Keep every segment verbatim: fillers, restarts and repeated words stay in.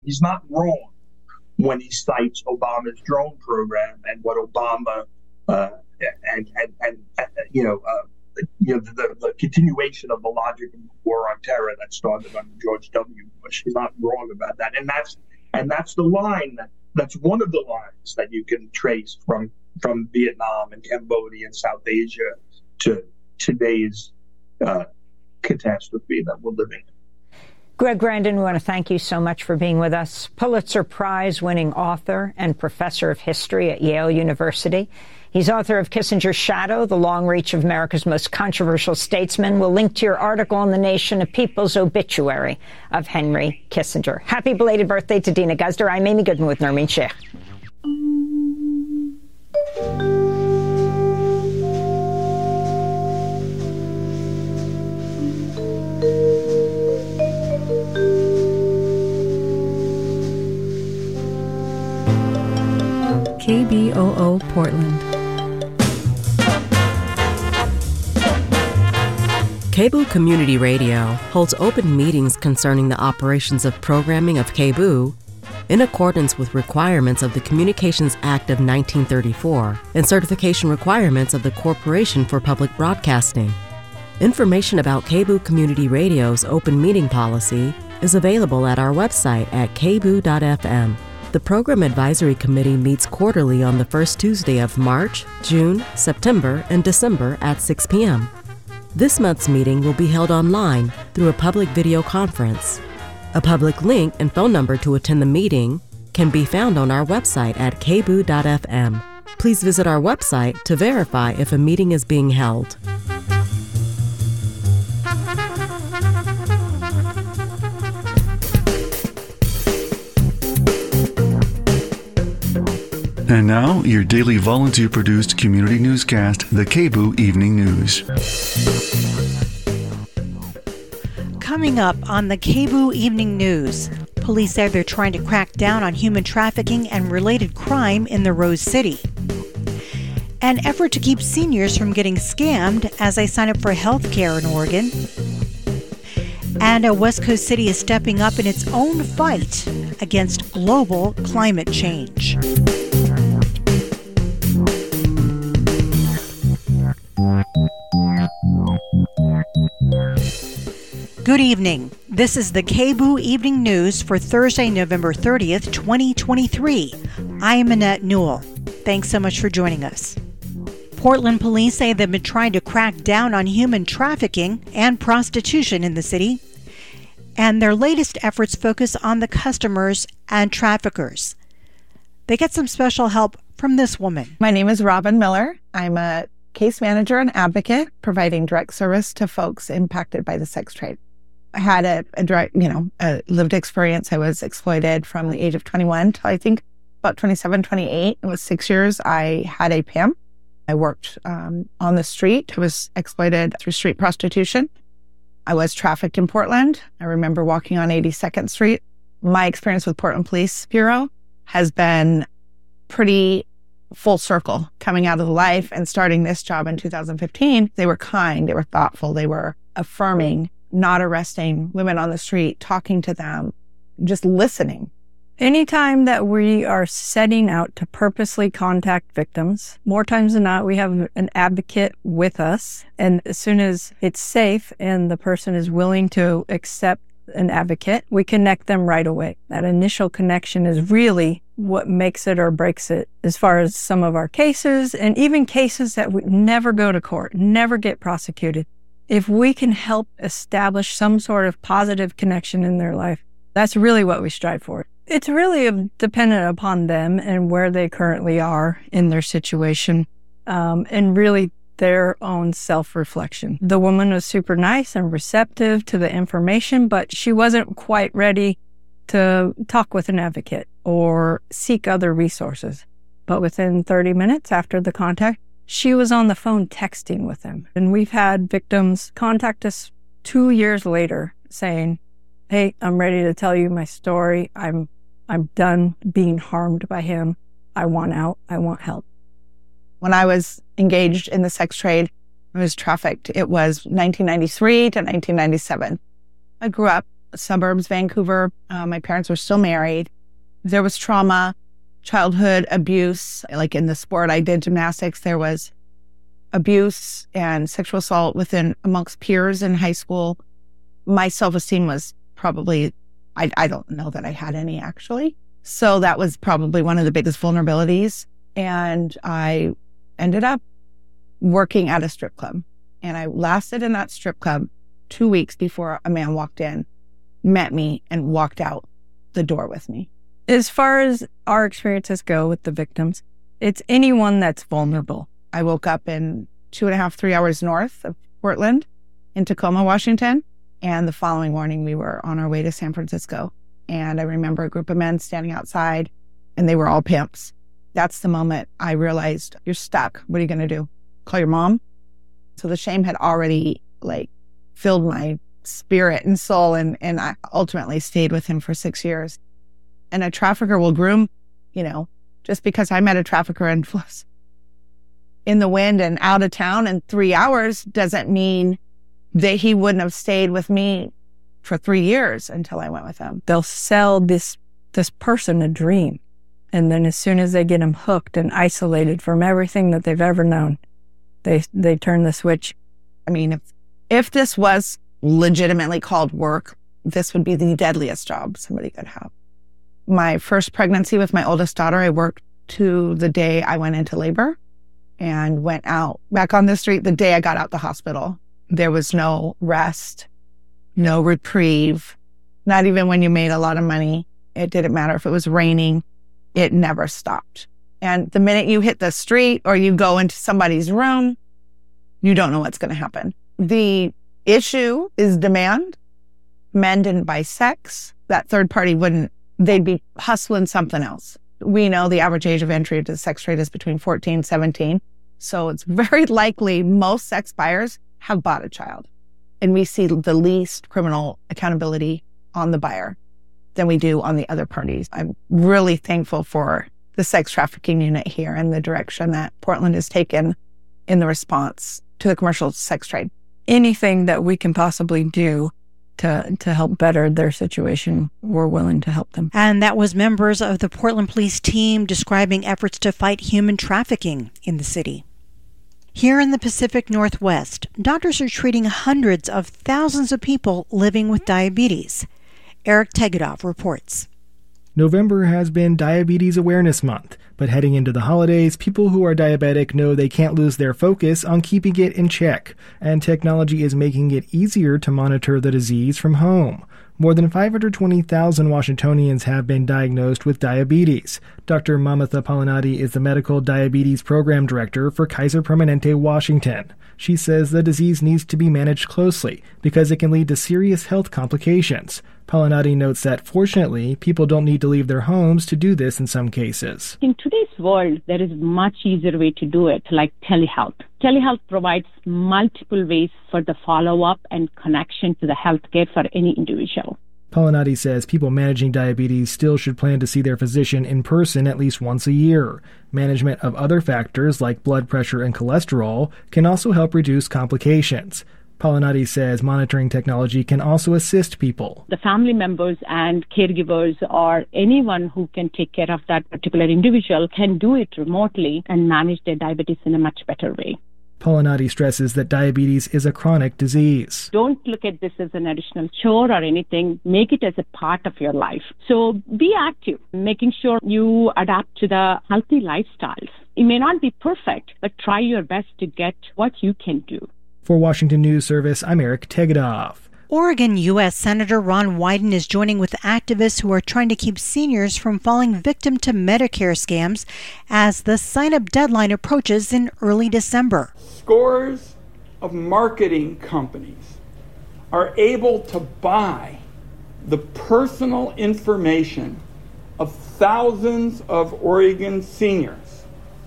he's not wrong when he cites Obama's drone program and what Obama uh, and, and, and, and, you know, uh, you know, the, the continuation of the logic of the war on terror that started under George W. Bush. He's not wrong about that. And that's and that's the line that that's one of the lines that you can trace from from Vietnam and Cambodia and South Asia to today's uh, catastrophe that we're living in. Greg Grandin, we want to thank you so much for being with us. Pulitzer Prize-winning author and professor of history at Yale University. He's author of Kissinger's Shadow, The Long Reach of America's Most Controversial Statesman. We'll link to your article in The Nation, A People's Obituary of Henry Kissinger. Happy belated birthday to Dina Guzder. I'm Amy Goodman with Nermeen Sheikh. K B O O Portland. K B O O Community Radio holds open meetings concerning the operations of programming of K B O O in accordance with requirements of the Communications Act of nineteen thirty-four and certification requirements of the Corporation for Public Broadcasting. Information about K B O O Community Radio's open meeting policy is available at our website at k b o o dot f m. The Program Advisory Committee meets quarterly on the first Tuesday of March, June, September, and December at six p.m. This month's meeting will be held online through a public video conference. A public link and phone number to attend the meeting can be found on our website at k b o o dot f m. Please visit our website to verify if a meeting is being held. And now, your daily volunteer-produced community newscast, the K B O O Evening News. Coming up on the K B O O Evening News, police say they're trying to crack down on human trafficking and related crime in the Rose City. An effort to keep seniors from getting scammed as they sign up for health care in Oregon. And a West Coast city is stepping up in its own fight against global climate change. Good evening. This is the K B O O Evening News for Thursday, November thirtieth, twenty twenty-three. I am Annette Newell. Thanks so much for joining us. Portland police say they've been trying to crack down on human trafficking and prostitution in the city, and their latest efforts focus on the customers and traffickers. They get some special help from this woman. My name is Robin Miller. I'm a case manager and advocate providing direct service to folks impacted by the sex trade. I had a, a direct, you know, a lived experience. I was exploited from the age of twenty-one to I think about twenty-seven, twenty-eight. It was six years. I had a pimp. I worked um, on the street. I was exploited through street prostitution. I was trafficked in Portland. I remember walking on eighty-second Street. My experience with Portland Police Bureau has been pretty full circle coming out of the life and starting this job in two thousand fifteen. They were kind. They were thoughtful. They were affirming, not arresting women on the street, talking to them, just listening. Anytime that we are setting out to purposely contact victims, more times than not, we have an advocate with us. And as soon as it's safe and the person is willing to accept an advocate, we connect them right away. That initial connection is really what makes it or breaks it as far as some of our cases, and even cases that would never go to court, never get prosecuted. If we can help establish some sort of positive connection in their life, that's really what we strive for. It's really dependent upon them and where they currently are in their situation, um, and really their own self-reflection. The woman was super nice and receptive to the information, but she wasn't quite ready to talk with an advocate or seek other resources. But within thirty minutes after the contact, she was on the phone texting with him. And we've had victims contact us two years later saying, hey, I'm ready to tell you my story. I'm I'm done being harmed by him. I want out. I want help. When I was engaged in the sex trade, I was trafficked. It was nineteen ninety-three to nineteen ninety-seven. I grew up suburbs, Vancouver. Uh, my parents were still married. There was trauma, childhood abuse. Like in the sport I did, gymnastics, there was abuse and sexual assault within amongst peers in high school. My self-esteem was probably, I, I don't know that I had any actually. So that was probably one of the biggest vulnerabilities. And I ended up working at a strip club. And I lasted in that strip club two weeks before a man walked in, met me, and walked out the door with me. As far as our experiences go with the victims, it's anyone that's vulnerable. I woke up in two and a half, three hours north of Portland in Tacoma, Washington. And the following morning, we were on our way to San Francisco. And I remember a group of men standing outside, and they were all pimps. That's the moment I realized, you're stuck. What are you going to do? Call your mom? So the shame had already like filled my spirit and soul. And, and I ultimately stayed with him for six years. And a trafficker will groom, you know, just because I met a trafficker and was in the wind and out of town in three hours doesn't mean that he wouldn't have stayed with me for three years until I went with him. They'll sell this this person a dream. And then as soon as they get him hooked and isolated from everything that they've ever known, they they turn the switch. I mean, if, if this was legitimately called work, this would be the deadliest job somebody could have. My first pregnancy with my oldest daughter, I worked to the day I went into labor and went out back on the street the day I got out the hospital. There was no rest, no reprieve, not even when you made a lot of money. It didn't matter if it was raining. It never stopped. And the minute you hit the street or you go into somebody's room, you don't know what's going to happen. The issue is demand. Men didn't buy sex. That third party wouldn't, they'd be hustling something else. We know the average age of entry to the sex trade is between fourteen and seventeen. So it's very likely most sex buyers have bought a child. And we see the least criminal accountability on the buyer than we do on the other parties. I'm really thankful for the sex trafficking unit here and the direction that Portland has taken in the response to the commercial sex trade. Anything that we can possibly do to to help better their situation, we're willing to help them. And that was members of the Portland Police team describing efforts to fight human trafficking in the city. Here in the Pacific Northwest, doctors are treating hundreds of thousands of people living with diabetes. Eric Tegedoff reports. November has been Diabetes Awareness Month, but heading into the holidays, people who are diabetic know they can't lose their focus on keeping it in check, and technology is making it easier to monitor the disease from home. More than five hundred twenty thousand Washingtonians have been diagnosed with diabetes. Doctor Mamatha Palanati is the Medical Diabetes Program Director for Kaiser Permanente, Washington. She says the disease needs to be managed closely because it can lead to serious health complications. Palanati notes that, fortunately, people don't need to leave their homes to do this in some cases. In today's world, there is a much easier way to do it, like telehealth. Telehealth provides multiple ways for the follow-up and connection to the healthcare for any individual. Palanati says people managing diabetes still should plan to see their physician in person at least once a year. Management of other factors like blood pressure and cholesterol can also help reduce complications. Palanati says monitoring technology can also assist people. The family members and caregivers or anyone who can take care of that particular individual can do it remotely and manage their diabetes in a much better way. Palanati stresses that diabetes is a chronic disease. Don't look at this as an additional chore or anything. Make it as a part of your life. So be active, making sure you adapt to the healthy lifestyles. It may not be perfect, but try your best to get what you can do. For Washington News Service, I'm Eric Tegedoff. Oregon U S Senator Ron Wyden is joining with activists who are trying to keep seniors from falling victim to Medicare scams as the sign-up deadline approaches in early December. Scores of marketing companies are able to buy the personal information of thousands of Oregon seniors,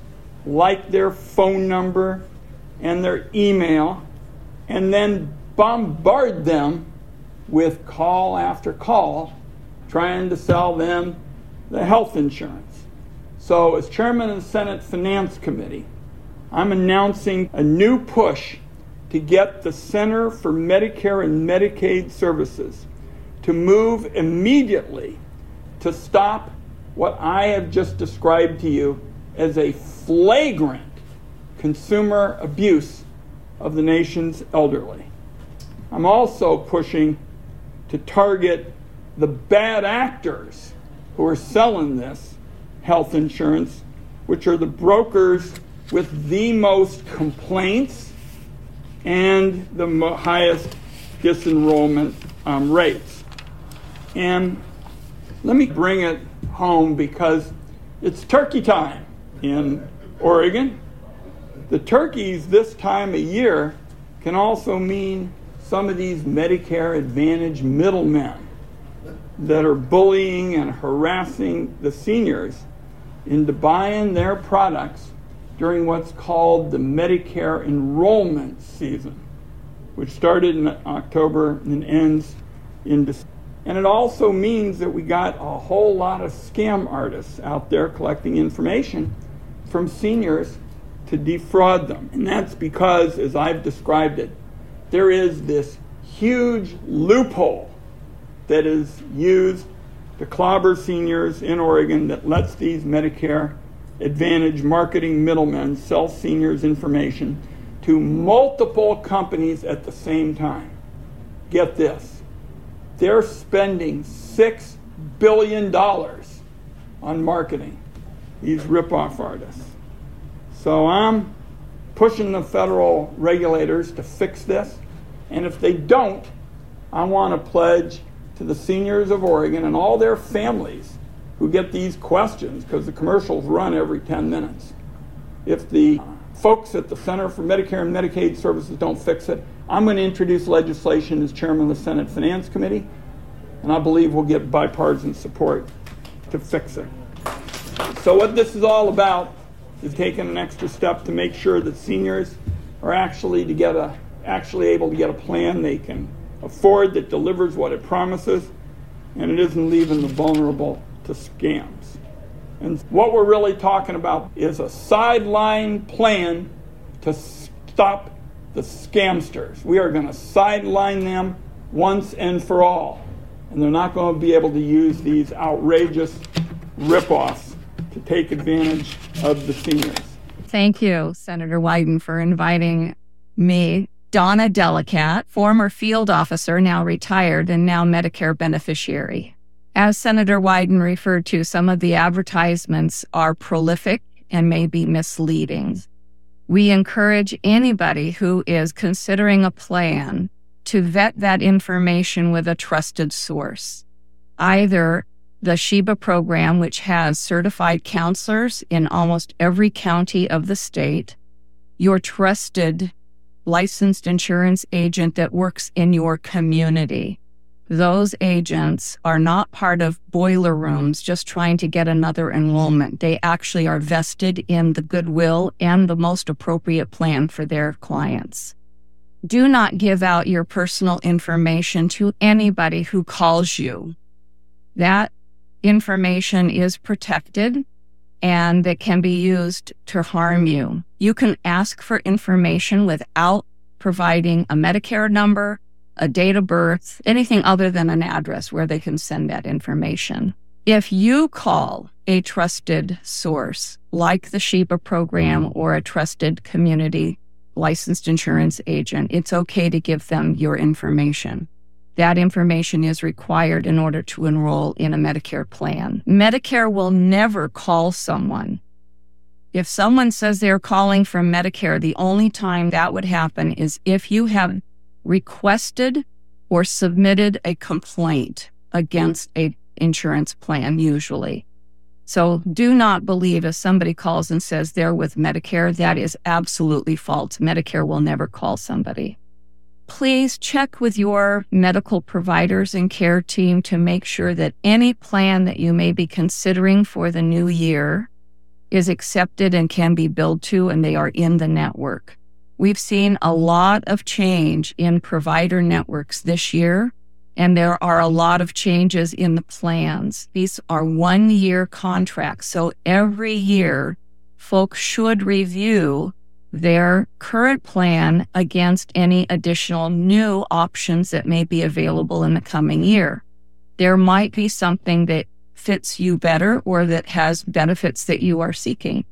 like their phone number and their email, and then bombard them with call after call trying to sell them the health insurance. So as chairman of the Senate Finance Committee, I'm announcing a new push to get the Center for Medicare and Medicaid Services to move immediately to stop what I have just described to you as a flagrant consumer abuse of the nation's elderly. I'm also pushing to target the bad actors who are selling this health insurance, which are the brokers with the most complaints and the mo- highest disenrollment um, rates. And let me bring it home because it's turkey time in Oregon. The turkeys this time of year can also mean some of these Medicare Advantage middlemen that are bullying and harassing the seniors into buying their products during what's called the Medicare enrollment season, which started in October and ends in December. And it also means that we got a whole lot of scam artists out there collecting information from seniors to defraud them. And that's because, as I've described it, there is this huge loophole that is used to clobber seniors in Oregon that lets these Medicare Advantage marketing middlemen sell seniors information to multiple companies at the same time. Get this. They're spending six billion dollars on marketing, these ripoff artists. So I'm pushing the federal regulators to fix this. And if they don't, I want to pledge to the seniors of Oregon and all their families who get these questions, because the commercials run every ten minutes. If the folks at the Center for Medicare and Medicaid Services don't fix it, I'm going to introduce legislation as chairman of the Senate Finance Committee, and I believe we'll get bipartisan support to fix it. So what this is all about is taking an extra step to make sure that seniors are actually to get a actually able to get a plan they can afford that delivers what it promises, and it isn't leaving the vulnerable to scams. And what we're really talking about is a sideline plan to stop the scamsters. We are going to sideline them once and for all, and they're not going to be able to use these outrageous ripoffs to take advantage of the seniors. Thank you, Senator Wyden, for inviting me. Donna Delicat, former field officer, now retired, and now Medicare beneficiary. As Senator Wyden referred to, some of the advertisements are prolific and may be misleading. We encourage anybody who is considering a plan to vet that information with a trusted source. Either the Sheba program, which has certified counselors in almost every county of the state, your trusted licensed insurance agent that works in your community. Those agents are not part of boiler rooms just trying to get another enrollment. They actually are vested in the goodwill and the most appropriate plan for their clients. Do not give out your personal information to anybody who calls you. That information is protected and that can be used to harm you. You can ask for information without providing a Medicare number, a date of birth, anything other than an address where they can send that information. If you call a trusted source like the Sheba program or a trusted community licensed insurance agent, it's okay to give them your information. That information is required in order to enroll in a Medicare plan. Medicare will never call someone. If someone says they're calling from Medicare, the only time that would happen is if you have requested or submitted a complaint against a insurance plan, usually. So do not believe if somebody calls and says they're with Medicare. That is absolutely false. Medicare will never call somebody. Please check with your medical providers and care team to make sure that any plan that you may be considering for the new year is accepted and can be billed to, and they are in the network. We've seen a lot of change in provider networks this year, and there are a lot of changes in the plans. These are one-year contracts, so every year folks should review their current plan against any additional new options that may be available in the coming year. there might be something that fits you better or that has benefits that you are seeking.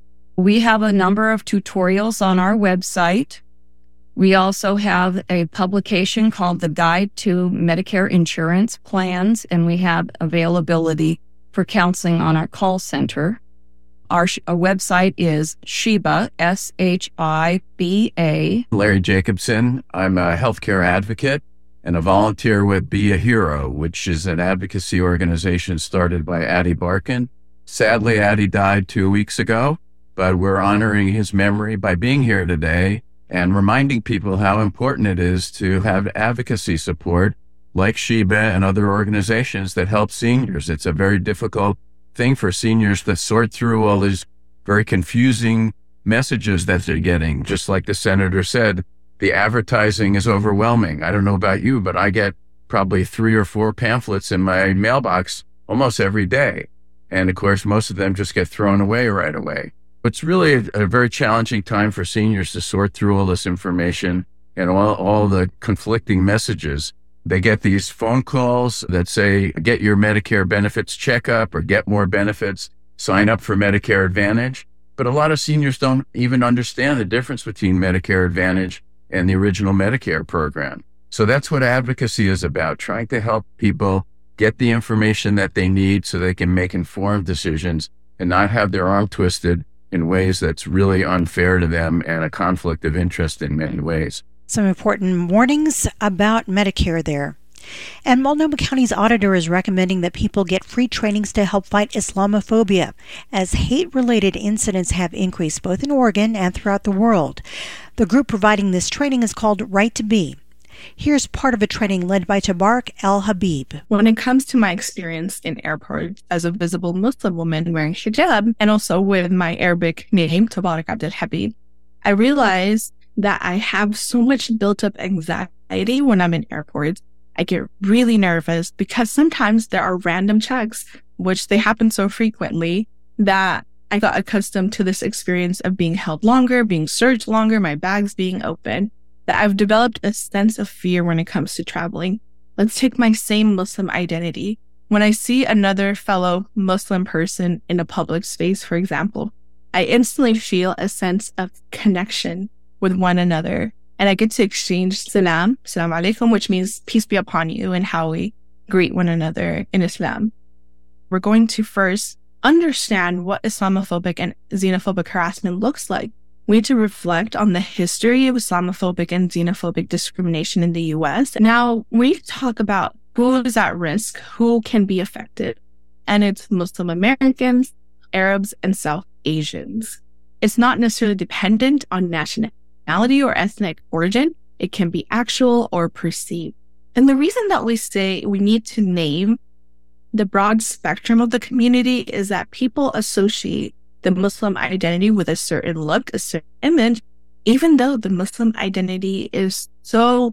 We have a number of tutorials on our website. We also have a publication called The Guide to Medicare Insurance Plans, and we have availability for counseling on our call center. Our, sh- our website is Shiba, S H I B A. Larry Jacobson. I'm a healthcare advocate and a volunteer with Be a Hero, which is an advocacy organization started by Addie Barkin. Sadly, Addie died two weeks ago, but we're honoring his memory by being here today and reminding people how important it is to have advocacy support like Shiba and other organizations that help seniors. It's a very difficult thing for seniors to sort through all these very confusing messages that they're getting. Just like the senator said, the advertising is overwhelming. I don't know about you, but I get probably three or four pamphlets in my mailbox almost every day. And of course, most of them just get thrown away right away. It's really a, a very challenging time for seniors to sort through all this information and all, all the conflicting messages. They get these phone calls that say, get your Medicare benefits checkup or get more benefits, sign up for Medicare Advantage. But a lot of seniors don't even understand the difference between Medicare Advantage and the original Medicare program. So that's what advocacy is about, trying to help people get the information that they need so they can make informed decisions and not have their arm twisted in ways that's really unfair to them and a conflict of interest in many ways. Some important warnings about Medicare there. And Multnomah County's auditor is recommending that people get free trainings to help fight Islamophobia, as hate-related incidents have increased both in Oregon and throughout the world. The group providing this training is called Right to Be. Here's part of a training led by Tabarak El-Habib. When it comes to my experience in airports as a visible Muslim woman wearing hijab, and also with my Arabic name, Tabarak Abdel Habib, I realized that I have so much built-up anxiety when I'm in airports. I get really nervous because sometimes there are random checks, which they happen so frequently that I got accustomed to this experience of being held longer, being searched longer, my bags being open, that I've developed a sense of fear when it comes to traveling. Let's take my same Muslim identity. When I see another fellow Muslim person in a public space, for example, I instantly feel a sense of connection with one another. And I get to exchange salam, salam alaikum, which means peace be upon you, and how we greet one another in Islam. We're going to first understand what Islamophobic and xenophobic harassment looks like. We need to reflect on the history of Islamophobic and xenophobic discrimination in the U S. Now, we need to talk about who is at risk, who can be affected. And it's Muslim Americans, Arabs, and South Asians. It's not necessarily dependent on nationality or ethnic origin. It can be actual or perceived. And the reason that we say we need to name the broad spectrum of the community is that people associate the Muslim identity with a certain look, a certain image, even though the Muslim identity is so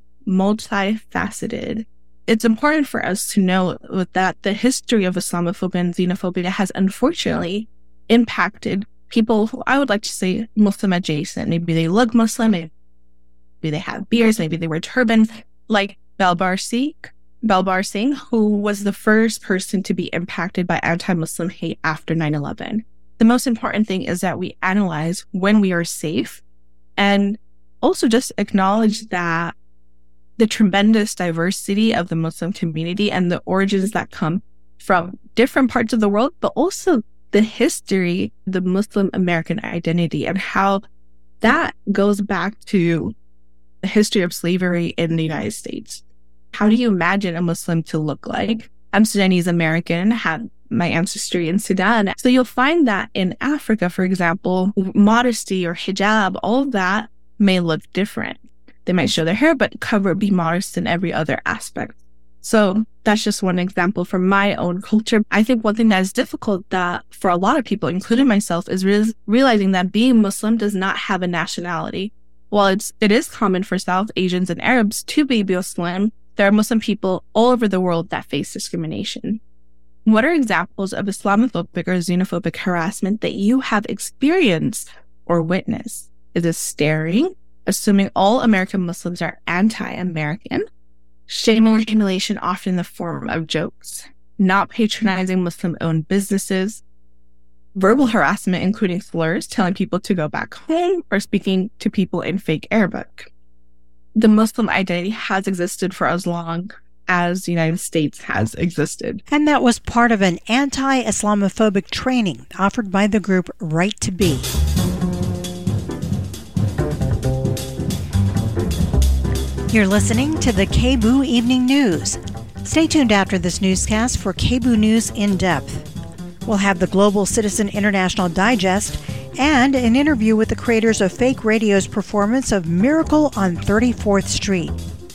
multifaceted. It's important for us to know that the history of Islamophobia and xenophobia has unfortunately impacted people who I would like to say Muslim adjacent. Maybe they look Muslim, maybe they have beards, maybe they wear turbans, like Balbar Singh, Balbar Singh, who was the first person to be impacted by anti-Muslim hate after nine eleven. The most important thing is that we analyze when we are safe and also just acknowledge that the tremendous diversity of the Muslim community and the origins that come from different parts of the world, but also the history, the Muslim American identity, and how that goes back to the history of slavery in the United States. How do you imagine a Muslim to look like? I'm Sudanese American, had my ancestry in Sudan. So you'll find that in Africa, for example, modesty or hijab, all of that may look different. They might show their hair, but cover, be modest in every other aspect. So that's just one example from my own culture. I think one thing that is difficult that for a lot of people, including myself, is re- realizing that being Muslim does not have a nationality. While it's, it is common for South Asians and Arabs to be Muslim, there are Muslim people all over the world that face discrimination. What are examples of Islamophobic or xenophobic harassment that you have experienced or witnessed? Is it staring, assuming all American Muslims are anti-American, Shame and humiliation often in the form of jokes, not patronizing Muslim-owned businesses, verbal harassment, including slurs, telling people to go back home, or speaking to people in fake Arabic. The Muslim identity has existed for as long as the United States has existed. And that was part of an anti-Islamophobic training offered by the group Right to Be. You're listening to the K B O O Evening News. Stay tuned after this newscast for K B O O News in Depth. We'll have the Global Citizen International Digest and an interview with the creators of Fake Radio's performance of Miracle on thirty-fourth Street.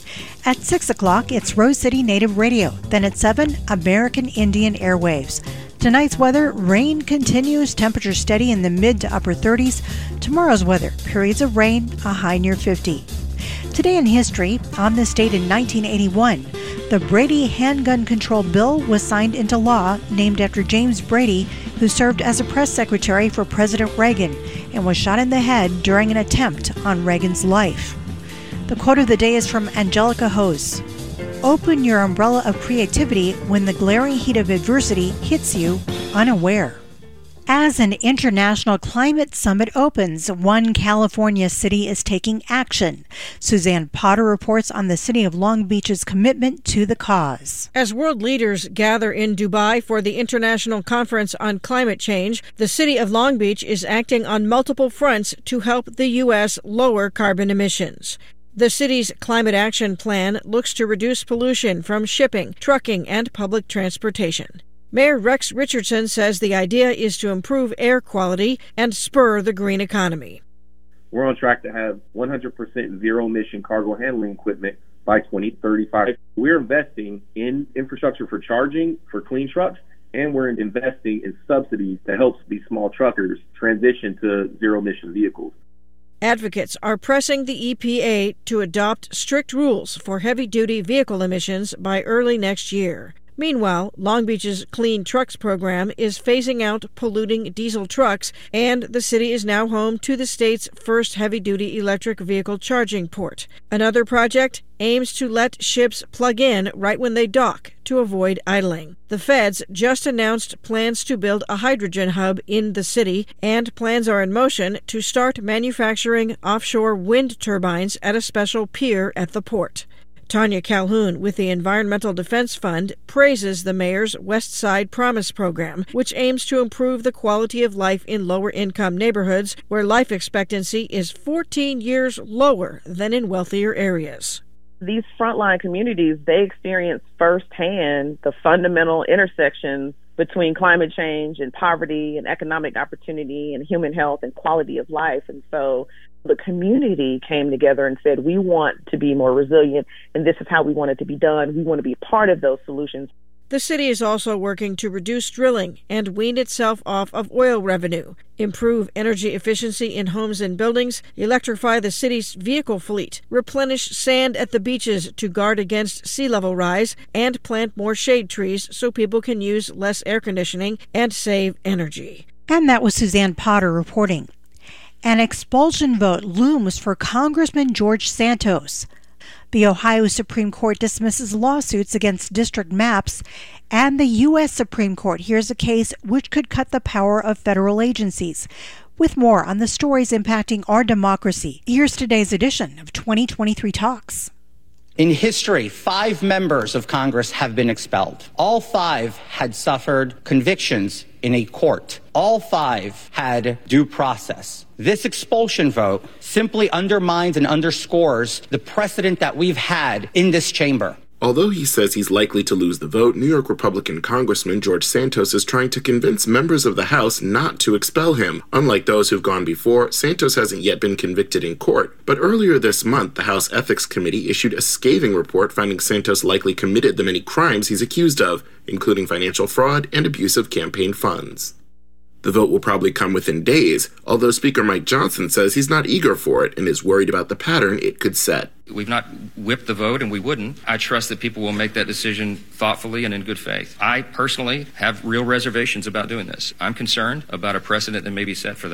At six o'clock, it's Rose City Native Radio. Then at seven, American Indian Airwaves. Tonight's weather, rain continues, temperature steady in the mid to upper thirties. Tomorrow's weather, periods of rain, a high near fifty. Today in history, on this date in nineteen eighty-one, the Brady Handgun Control Bill was signed into law, named after James Brady, who served as a press secretary for President Reagan and was shot in the head during an attempt on Reagan's life. The quote of the day is from Angelica Hose. Open your umbrella of creativity when the glaring heat of adversity hits you unaware. As an international climate summit opens, one California city is taking action. Suzanne Potter reports on the city of Long Beach's commitment to the cause. As world leaders gather in Dubai for the International Conference on Climate Change, the city of Long Beach is acting on multiple fronts to help the U S lower carbon emissions. The city's climate action plan looks to reduce pollution from shipping, trucking, and public transportation. Mayor Rex Richardson says the idea is to improve air quality and spur the green economy. We're on track to have one hundred percent zero-emission cargo handling equipment by twenty thirty-five. We're investing in infrastructure for charging for clean trucks, and we're investing in subsidies to help these small truckers transition to zero-emission vehicles. Advocates are pressing the E P A to adopt strict rules for heavy-duty vehicle emissions by early next year. Meanwhile, Long Beach's Clean Trucks program is phasing out polluting diesel trucks, and the city is now home to the state's first heavy-duty electric vehicle charging port. Another project aims to let ships plug in right when they dock to avoid idling. The feds just announced plans to build a hydrogen hub in the city, and plans are in motion to start manufacturing offshore wind turbines at a special pier at the port. Tanya Calhoun with the Environmental Defense Fund praises the mayor's West Side Promise program, which aims to improve the quality of life in lower-income neighborhoods where life expectancy is fourteen years lower than in wealthier areas. These frontline communities, they experience firsthand the fundamental intersections between climate change and poverty and economic opportunity and human health and quality of life. And so the community came together and said, we want to be more resilient, and this is how we want it to be done. We want to be part of those solutions. The city is also working to reduce drilling and wean itself off of oil revenue, improve energy efficiency in homes and buildings, electrify the city's vehicle fleet, replenish sand at the beaches to guard against sea level rise, and plant more shade trees so people can use less air conditioning and save energy. And that was Suzanne Potter reporting. An expulsion vote looms for Congressman George Santos. The Ohio Supreme Court dismisses lawsuits against district maps, and the U S Supreme Court hears a case which could cut the power of federal agencies. With more on the stories impacting our democracy, here's today's edition of twenty twenty-three Talks. In history, five members of Congress have been expelled. All five had suffered convictions in a court. All five had due process. This expulsion vote simply undermines and underscores the precedent that we've had in this chamber. Although he says he's likely to lose the vote, New York Republican Congressman George Santos is trying to convince members of the House not to expel him. Unlike those who've gone before, Santos hasn't yet been convicted in court. But earlier this month, the House Ethics Committee issued a scathing report finding Santos likely committed the many crimes he's accused of, including financial fraud and abuse of campaign funds. The vote will probably come within days, although Speaker Mike Johnson says he's not eager for it and is worried about the pattern it could set. We've not whipped the vote, and we wouldn't. I trust that people will make that decision thoughtfully and in good faith. I personally have real reservations about doing this. I'm concerned about a precedent that may be set for that.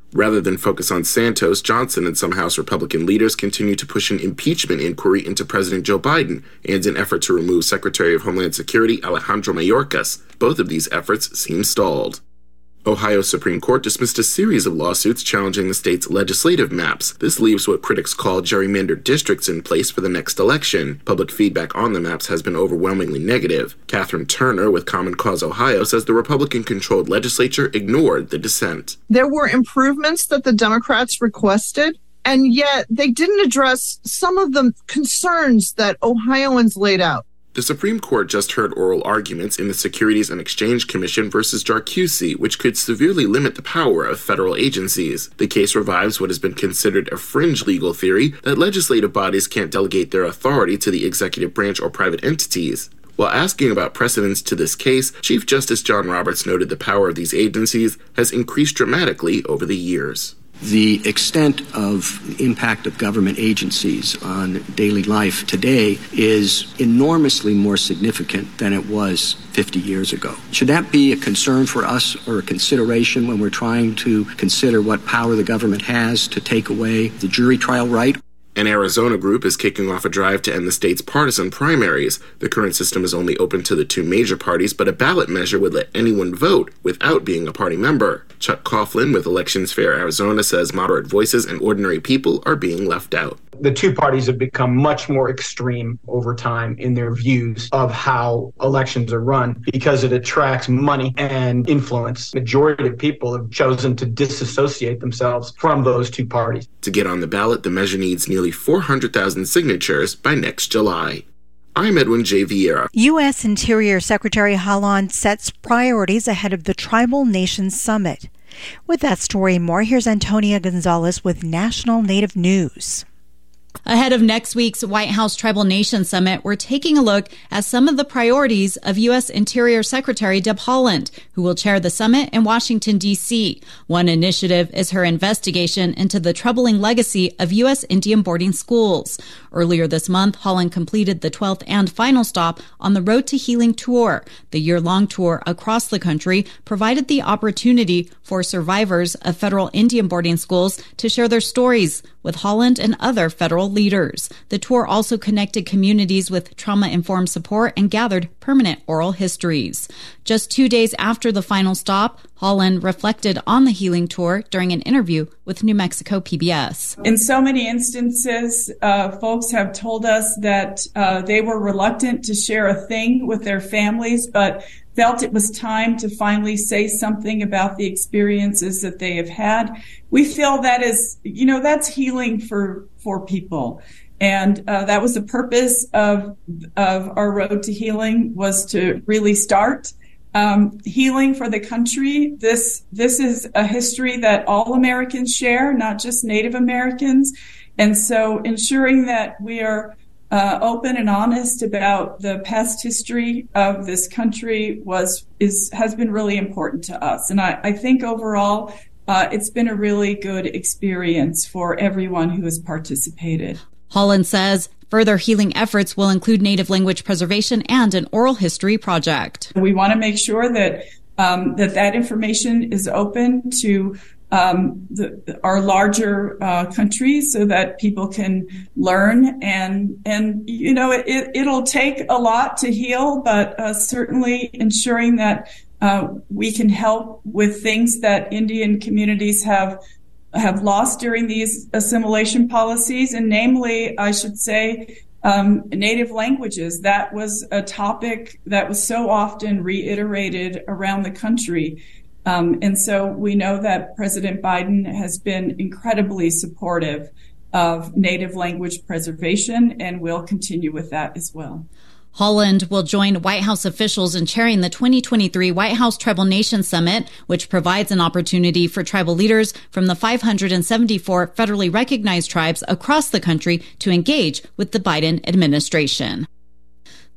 Rather than focus on Santos, Johnson and some House Republican leaders continue to push an impeachment inquiry into President Joe Biden and an effort to remove Secretary of Homeland Security Alejandro Mayorkas. Both of these efforts seem stalled. Ohio Supreme Court dismissed a series of lawsuits challenging the state's legislative maps. This leaves what critics call gerrymandered districts in place for the next election. Public feedback on the maps has been overwhelmingly negative. Catherine Turner with Common Cause Ohio says the Republican-controlled legislature ignored the dissent. There were improvements that the Democrats requested, and yet they didn't address some of the concerns that Ohioans laid out. The Supreme Court just heard oral arguments in the Securities and Exchange Commission versus Jarcusi, which could severely limit the power of federal agencies. The case revives what has been considered a fringe legal theory that legislative bodies can't delegate their authority to the executive branch or private entities. While asking about precedents to this case, Chief Justice John Roberts noted the power of these agencies has increased dramatically over the years. The extent of the impact of government agencies on daily life today is enormously more significant than it was fifty years ago. Should that be a concern for us or a consideration when we're trying to consider what power the government has to take away the jury trial right? An Arizona group is kicking off a drive to end the state's partisan primaries. The current system is only open to the two major parties, but a ballot measure would let anyone vote without being a party member. Chuck Coughlin with Elections Fair Arizona says moderate voices and ordinary people are being left out. The two parties have become much more extreme over time in their views of how elections are run because it attracts money and influence. Majority of people have chosen to disassociate themselves from those two parties. To get on the ballot, the measure needs nearly four hundred thousand signatures by next July. I'm Edwin J. Vieira. U S Interior Secretary Haaland sets priorities ahead of the Tribal Nations Summit. With that story and more, here's Antonia Gonzalez with National Native News. Ahead of next week's White House Tribal Nations Summit, we're taking a look at some of the priorities of U S Interior Secretary Deb Haaland, who will chair the summit in Washington, D C. One initiative is her investigation into the troubling legacy of U S Indian boarding schools. Earlier this month, Haaland completed the twelfth and final stop on the Road to Healing tour. The year-long tour across the country provided the opportunity for survivors of federal Indian boarding schools to share their stories with Haaland and other federal leaders. The tour also connected communities with trauma-informed support and gathered permanent oral histories. Just two days after the final stop, Haaland reflected on the healing tour during an interview with New Mexico P B S. In so many instances, uh, folks have told us that uh, they were reluctant to share a thing with their families, but felt it was time to finally say something about the experiences that they have had. We feel that is, you know, that's healing for, for people. And uh, that was the purpose of, of our Road to Healing, was to really start um, healing for the country. This, this is a history that all Americans share, not just Native Americans. And so ensuring that we are Uh, open and honest about the past history of this country was is has been really important to us. And I, I think overall uh, it's been a really good experience for everyone who has participated. Haaland says further healing efforts will include native language preservation and an oral history project. We want to make sure that um, that that information is open to Um, the, our larger uh, countries, so that people can learn. And, and you know, it, it, it'll take a lot to heal, but uh, certainly ensuring that uh, we can help with things that Indian communities have have lost during these assimilation policies, and namely, I should say, um, native languages. That was a topic that was so often reiterated around the country. Um, and so we know that President Biden has been incredibly supportive of native language preservation, and will continue with that as well. Haaland will join White House officials in chairing the twenty twenty-three White House Tribal Nations Summit, which provides an opportunity for tribal leaders from the five hundred seventy-four federally recognized tribes across the country to engage with the Biden administration.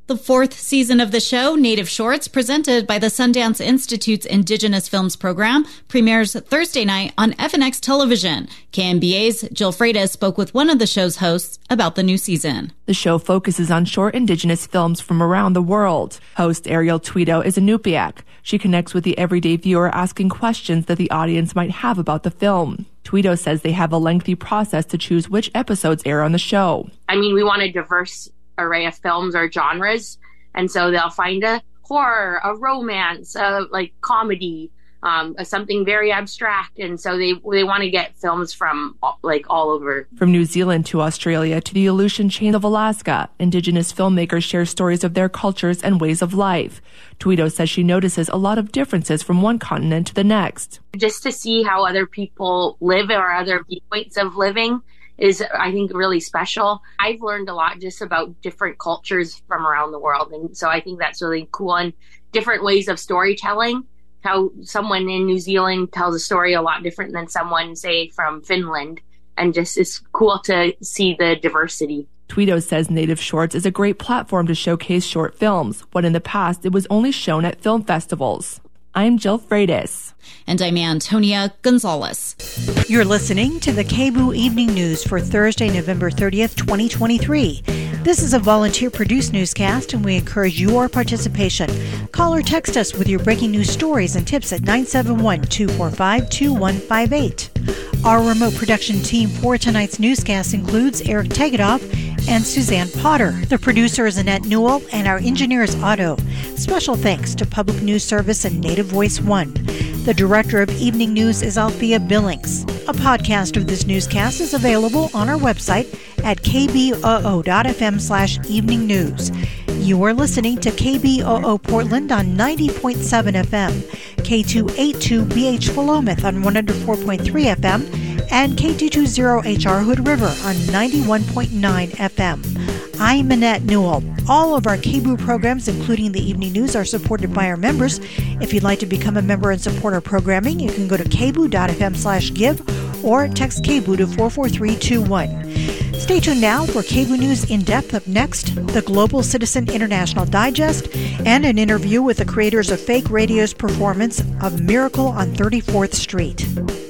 The fourth season of the show, Native Shorts, presented by the Sundance Institute's Indigenous Films program, premieres Thursday night on F N X television. K M B A's Jill Freitas spoke with one of the show's hosts about the new season. The show focuses on short Indigenous films from around the world. Host Ariel Tweedo is Inupiaq. She connects with the everyday viewer, asking questions that the audience might have about the film. Tweedo says they have a lengthy process to choose which episodes air on the show. I mean, we want a diverse array of films or genres, and so they'll find a horror, a romance, a like comedy, um, a, something very abstract, and so they they want to get films from like all over. From New Zealand to Australia to the Aleutian chain of Alaska, Indigenous filmmakers share stories of their cultures and ways of life. Tweedo says she notices a lot of differences from one continent to the next. Just to see how other people live or other viewpoints of living is, I think, really special. I've learned a lot just about different cultures from around the world. And so I think that's really cool. And different ways of storytelling, how someone in New Zealand tells a story a lot different than someone, say, from Finland. And just it's cool to see the diversity. Tweedo says Native Shorts is a great platform to showcase short films, when in the past it was only shown at film festivals. I'm Jill Freitas. And I'm Antonia Gonzalez. You're listening to the K B O Evening News for Thursday, November thirtieth, twenty twenty-three. This is a volunteer-produced newscast, and we encourage your participation. Call or text us with your breaking news stories and tips at nine seven one, two four five, two one five eight. Our remote production team for tonight's newscast includes Eric Tegedoff and Suzanne Potter. The producer is Annette Newell, and our engineer is Otto. Special thanks to Public News Service and Native Voice One. The director of Evening News is Althea Billings. A podcast of this newscast is available on our website at k b o o dot f m slash evening news. You are listening to K B O O Portland on ninety point seven F M, K two eighty-two B H Philomath on one oh four point three F M, and K two twenty H R Hood River on ninety-one point nine F M. I'm Annette Newell. All of our K B O O programs, including the evening news, are supported by our members. If you'd like to become a member and support our programming, you can go to k b o o dot f m slash give or text K B O O to four four three two one. Stay tuned now for K B O O News In Depth. Up next, the Global Citizen International Digest and an interview with the creators of Fake Radio's performance of Miracle on thirty-fourth Street.